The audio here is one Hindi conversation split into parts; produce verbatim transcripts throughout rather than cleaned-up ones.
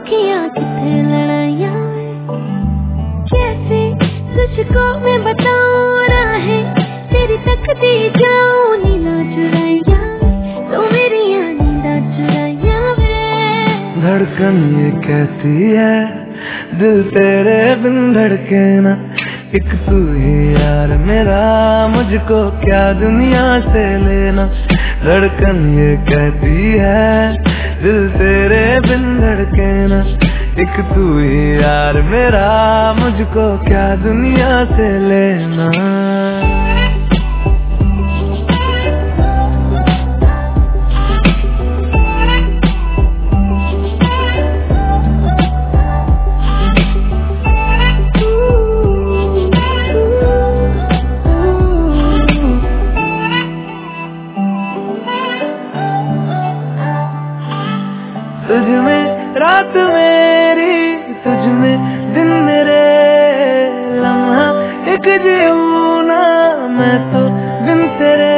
आँखियाँ कितने लड़ाइयाँ कैसे तुझको मैं बताऊँ राहें तेरी तकती जाऊँ नींदा चुराइया तो मेरी नींदा चुराइया धड़कन ये कहती है दिल तेरे बिन धड़के ना एक तू ही यार मेरा मुझको क्या दुनिया से लेना। धड़कन ये कहती है दिल तेरे बिन धड़के ना एक तू ही यार मेरा मुझको क्या दुनिया से लेना। तुझ में रात मेरी तुझ में दिन मेरे लम्हा एक जीऊँ ना मैं तो बिन तेरे।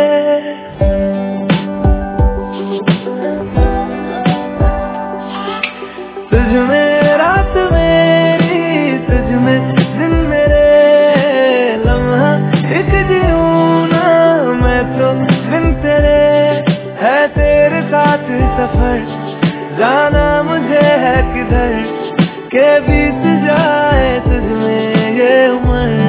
तुझ में रात मेरी तुझ में दिन मेरे लम्हा एक जीऊँ ना मैं तो बिन तेरे। है तेरे साथ सफर जाना मुझे है किधर के बीत जाए तुझमें ये उम्र।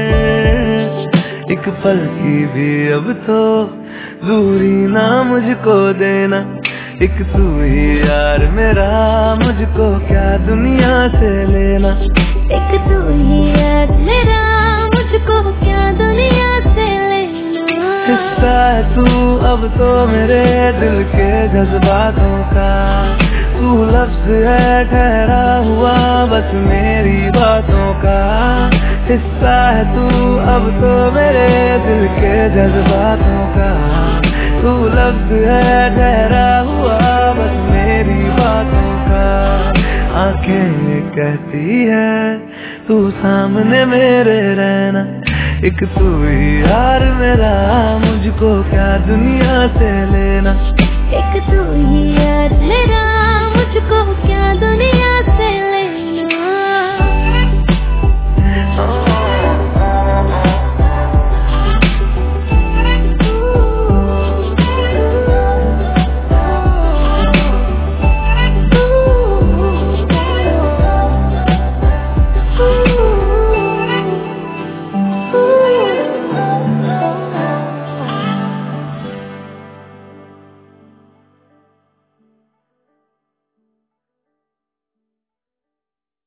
एक पल की भी अब तो दूरी ना मुझको देना एक तू ही यार मेरा मुझको क्या दुनिया से लेना। एक तू ही यार मेरा मुझको क्या दुनिया से लेना। हिस्सा है तू अब तो मेरे दिल के जज्बातों का तू लफ्ज है ठहरा हुआ बस मेरी बातों का। हिस्सा है तू अब तो मेरे दिल के जज्बातों का तू लफ्ज है ठहरा हुआ बस मेरी बातों का। आंखें ये कहती है तू सामने मेरे रहना एक तू ही यार मेरा मुझको क्या दुनिया से